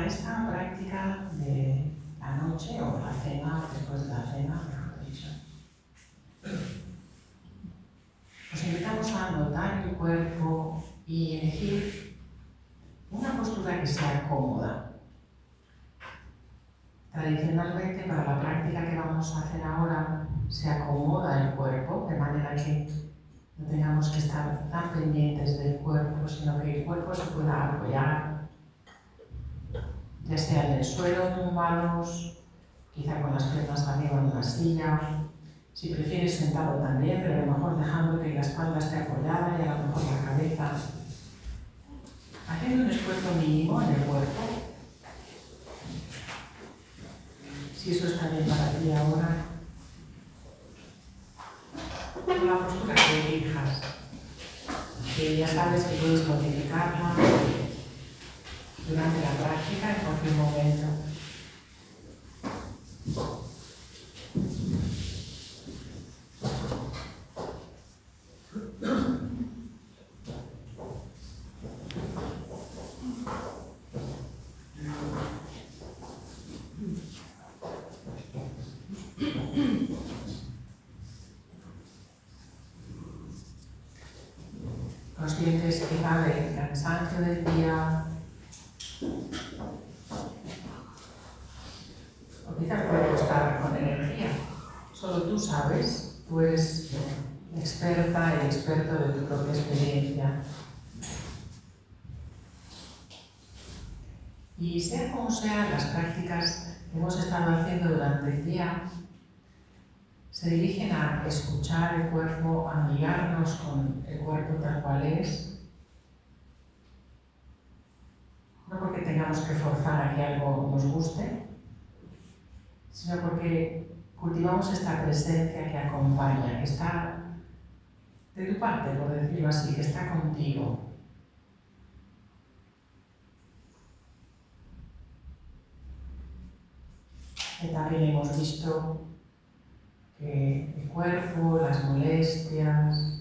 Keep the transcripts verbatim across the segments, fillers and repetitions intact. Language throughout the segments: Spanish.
esta práctica de la noche o la cena, después de la cena, mejor dicho, os invitamos a notar el cuerpo y elegir una postura que sea cómoda. Tradicionalmente, para la práctica que vamos a hacer ahora, se acomoda el cuerpo, de manera que no tengamos que estar tan pendientes del cuerpo, sino que el cuerpo se pueda apoyar, ya sea en el suelo, tumbados, quizá con las piernas arriba en una silla. Si prefieres sentado también, pero a lo mejor dejando que la espalda esté apoyada y a lo mejor la cabeza. Haciendo un esfuerzo mínimo en el cuerpo. Si eso está bien para ti ahora, con la postura que elijas, que ya sabes que puedes modificarla durante la práctica en cualquier momento. Conscientes quizá del cansancio del día, o quizá el cuerpo está con energía. Solo tú sabes, tú eres experta y experto de tu propia experiencia. Y sea como sean las prácticas que hemos estado haciendo durante el día, se dirigen a escuchar el cuerpo, a amigarnos con el cuerpo tal cual es, no porque tengamos que forzar a que algo nos guste, sino porque cultivamos esta presencia que acompaña, que está de tu parte, por decirlo así, que está contigo. Y también hemos visto que el cuerpo, las molestias,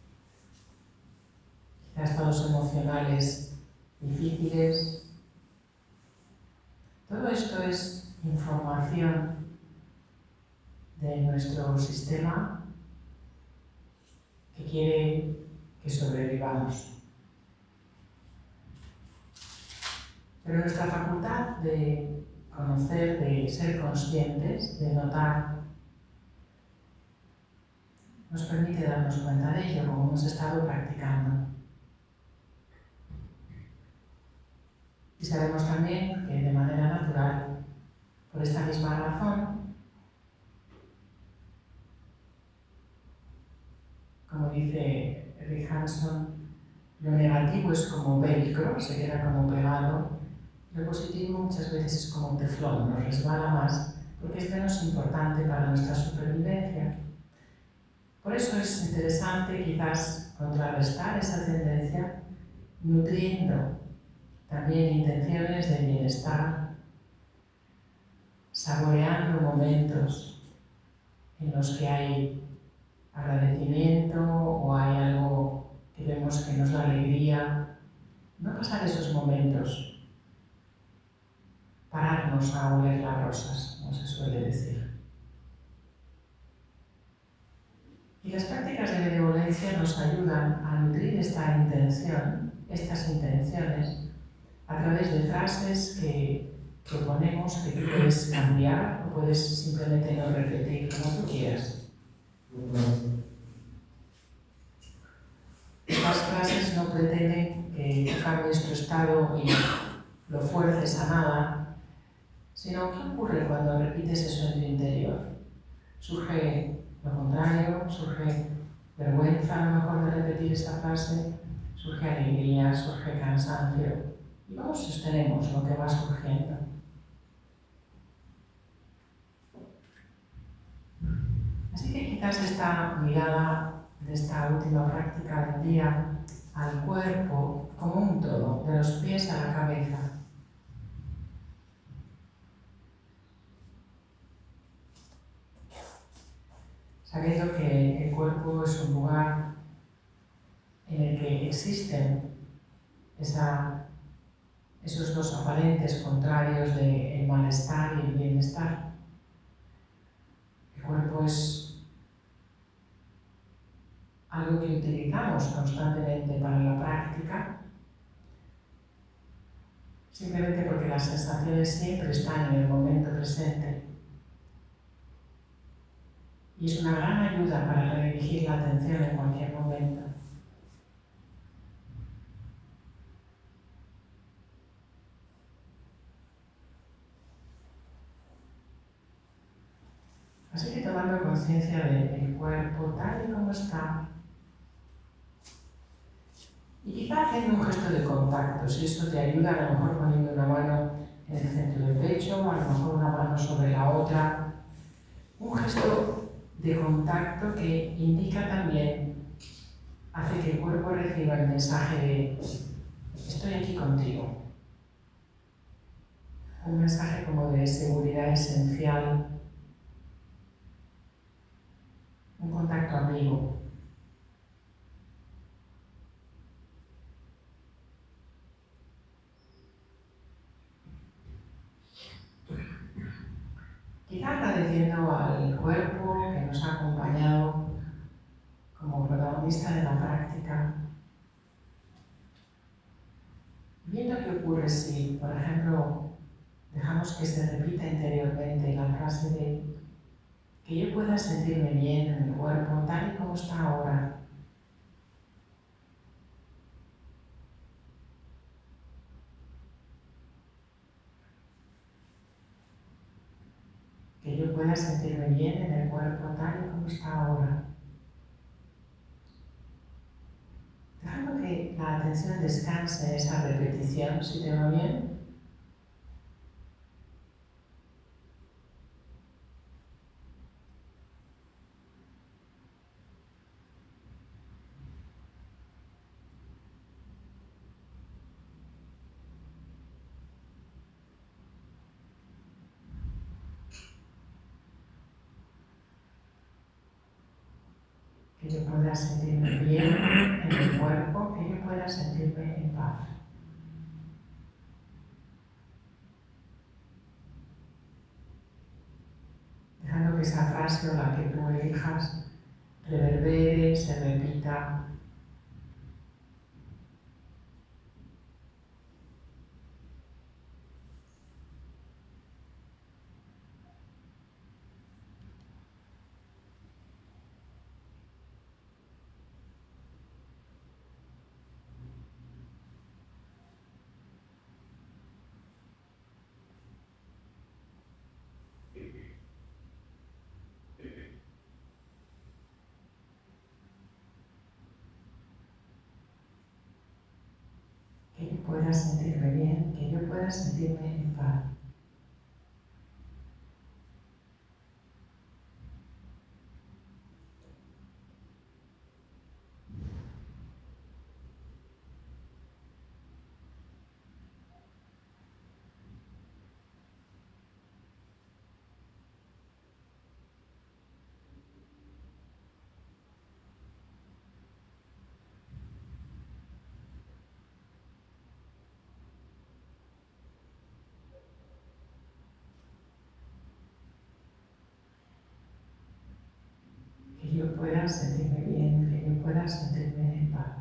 quizás estados emocionales difíciles, todo esto es información de nuestro sistema que quiere que sobrevivamos. Pero nuestra facultad de conocer, de ser conscientes, de notar, nos permite darnos cuenta de ello, como hemos estado practicando. Y sabemos también que de manera natural, por esta misma razón, como dice Rick Hanson, lo negativo es como velcro, se queda como pegado, lo positivo muchas veces es como un teflón, nos resbala más, porque es menos importante para nuestra supervivencia. Por eso es interesante quizás contrarrestar esa tendencia nutriendo también intenciones de bienestar, saboreando momentos en los que hay agradecimiento o hay algo que vemos que nos da alegría. No pasar esos momentos, pararnos a oler las rosas, como se suele decir. Y las prácticas de benevolencia nos ayudan a nutrir esta intención, estas intenciones, a través de frases que proponemos que tú puedes cambiar o puedes simplemente no repetir como tú quieras. Estas frases no pretenden que cambies tu estado y lo fuerces a nada, sino ¿qué ocurre cuando repites eso en tu interior? Surge lo contrario, surge vergüenza a lo mejor de repetir esta frase, surge alegría, surge cansancio. Y luego sostenemos lo que va surgiendo. Así que quizás esta mirada de esta última práctica del día al cuerpo como un todo, de los pies a la cabeza. Sabiendo que el cuerpo es un lugar en el que existen esa esos dos aparentes contrarios del malestar y el bienestar. El cuerpo es algo que utilizamos constantemente para la práctica, simplemente porque las sensaciones siempre están en el momento presente. Y es una gran ayuda para redirigir la atención en cualquier momento. Así que tomando conciencia del cuerpo tal y como está, y quizá haciendo un gesto de contacto, si esto te ayuda, a lo mejor poniendo una mano en el centro del pecho, a lo mejor una mano sobre la otra, un gesto de contacto que indica también, hace que el cuerpo reciba el mensaje de estoy aquí contigo. Un mensaje como de seguridad esencial, un contacto amigo. Quizá agradeciendo al cuerpo que nos ha acompañado como protagonista de la práctica, viendo qué ocurre si, por ejemplo, dejamos que se repita interiormente la frase de que yo pueda sentirme bien en el cuerpo tal y como está ahora. Que yo pueda sentirme bien en el cuerpo tal y como está ahora. Dejando que la atención descanse en esa repetición, si te va bien. Que yo pueda sentirme bien en el cuerpo, que yo pueda sentirme en paz. Dejando que esa frase o la que tú elijas reverbere, se repita. Que yo pueda sentirme bien, que yo pueda sentirme en paz. Que yo pueda sentirme bien, que yo pueda sentirme en paz.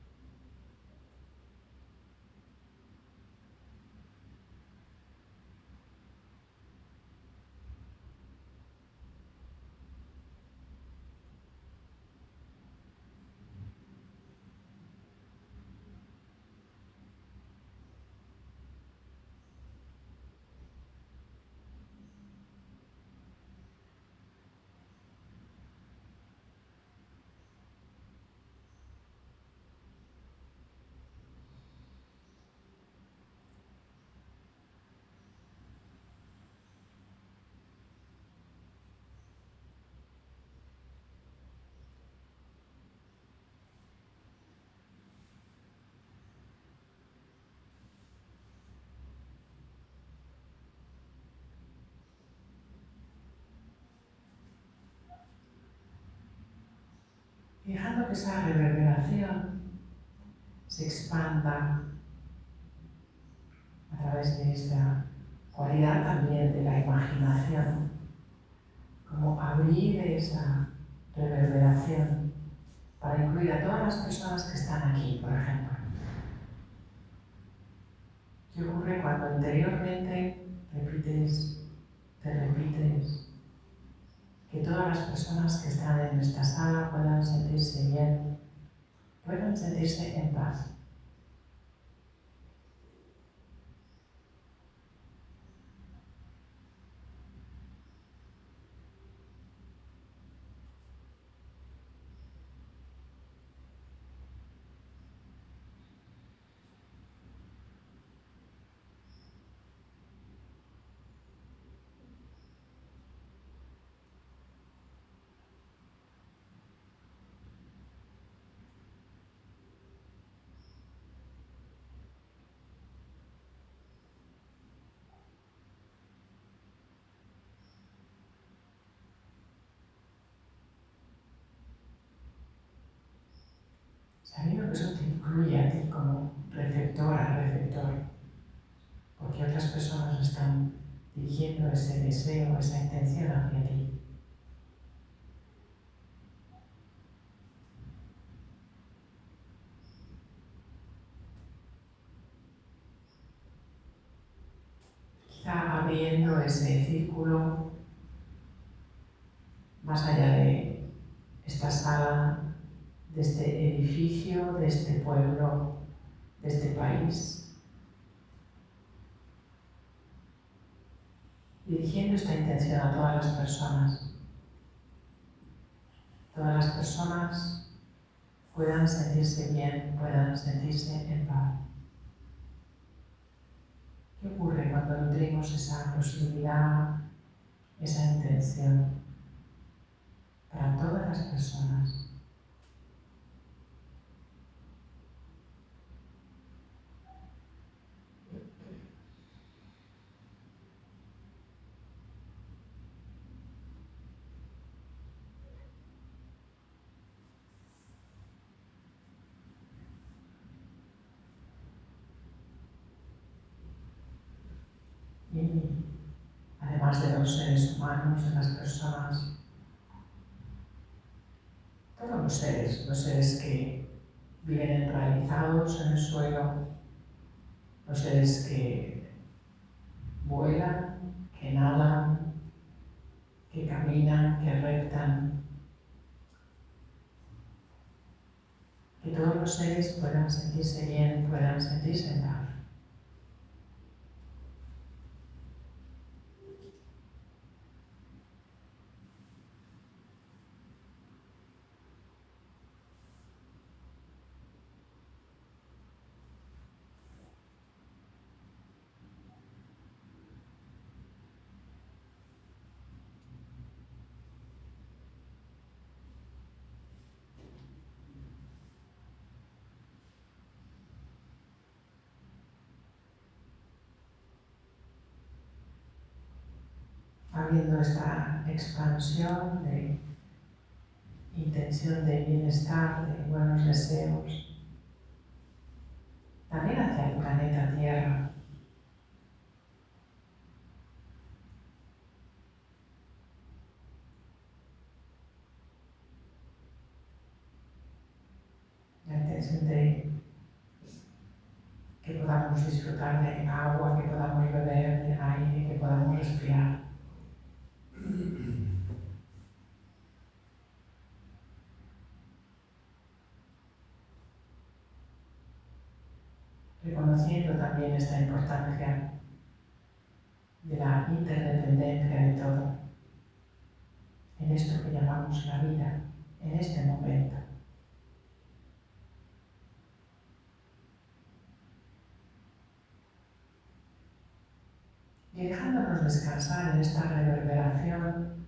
Dejando que esa reverberación se expanda través de esta cualidad también de la imaginación, como abrir esa reverberación para incluir a todas las personas que están aquí, por ejemplo. ¿Qué ocurre cuando interiormente repites, te repites, que todas las personas que están en esta sala puedan sentirse bien, puedan sentirse en paz? Sabiendo que eso te incluye a ti como receptora, receptor, porque otras personas están dirigiendo ese deseo, esa intención hacia ti. Quizá abriendo ese círculo más allá de esta sala, de este edificio, de este pueblo, de este país, dirigiendo esta intención a todas las personas. Todas las personas puedan sentirse bien, puedan sentirse en paz. ¿Qué ocurre cuando nutrimos esa posibilidad, esa intención para todas las personas? Y además de los seres humanos, de las personas, todos los seres, los seres que viven enraizados en el suelo, los seres que vuelan, que nadan, que caminan, que reptan, que todos los seres puedan sentirse bien, puedan sentirse en paz. Habiendo esta expansión de intención de bienestar, de buenos deseos, también hacia el planeta Tierra. La intención de que podamos disfrutar de agua, que podamos beber, de aire, que podamos respirar. Reconociendo también esta importancia de la interdependencia de todo, en esto que llamamos la vida, en este momento. Y dejándonos descansar en esta reverberación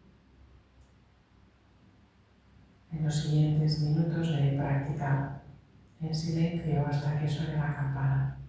en los siguientes minutos de práctica en silencio hasta que suene la campana.